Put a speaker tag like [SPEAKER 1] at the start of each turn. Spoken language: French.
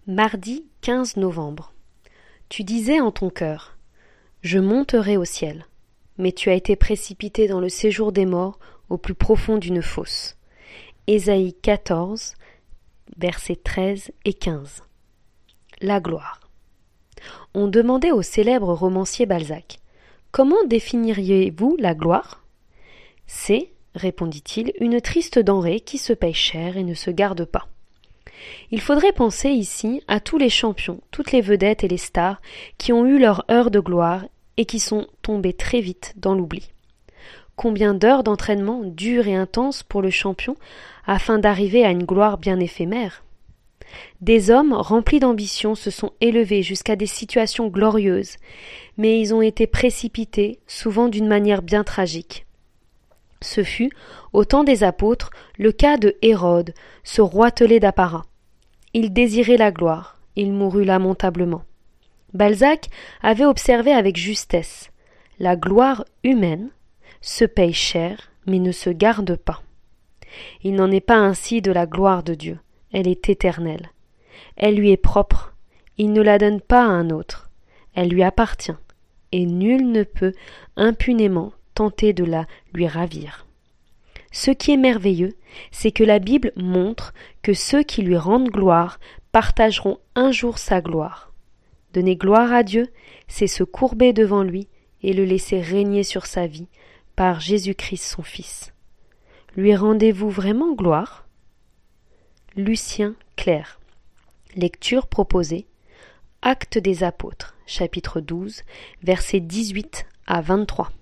[SPEAKER 1] Mardi 15 novembre. Tu disais en ton cœur: je monterai au ciel. Mais tu as été précipité dans le séjour des morts, au plus profond d'une fosse. Ésaïe 14, versets 13 et 15. La gloire. On demandait au célèbre romancier Balzac: comment définiriez-vous la gloire? C'est, répondit-il, une triste denrée qui se paye cher et ne se garde pas. Il faudrait penser ici à tous les champions, toutes les vedettes et les stars qui ont eu leur heure de gloire et qui sont tombés très vite dans l'oubli. Combien d'heures d'entraînement dures et intenses pour le champion afin d'arriver à une gloire bien éphémère? Des hommes remplis d'ambition se sont élevés jusqu'à des situations glorieuses, mais ils ont été précipités, souvent d'une manière bien tragique. Ce fut, au temps des apôtres, le cas de Hérode, ce roitelet d'apparat. Il désirait la gloire, il mourut lamentablement. Balzac avait observé avec justesse: la gloire humaine se paye cher, mais ne se garde pas. Il n'en est pas ainsi de la gloire de Dieu, elle est éternelle. Elle lui est propre, il ne la donne pas à un autre, elle lui appartient, et nul ne peut impunément tenter de la lui ravir. Ce qui est merveilleux, c'est que la Bible montre que ceux qui lui rendent gloire partageront un jour sa gloire. Donner gloire à Dieu, c'est se courber devant lui et le laisser régner sur sa vie par Jésus-Christ son Fils. Lui rendez-vous vraiment gloire? Lucien Clerc. Lecture proposée. Actes des Apôtres, chapitre 12, versets 18 à 23.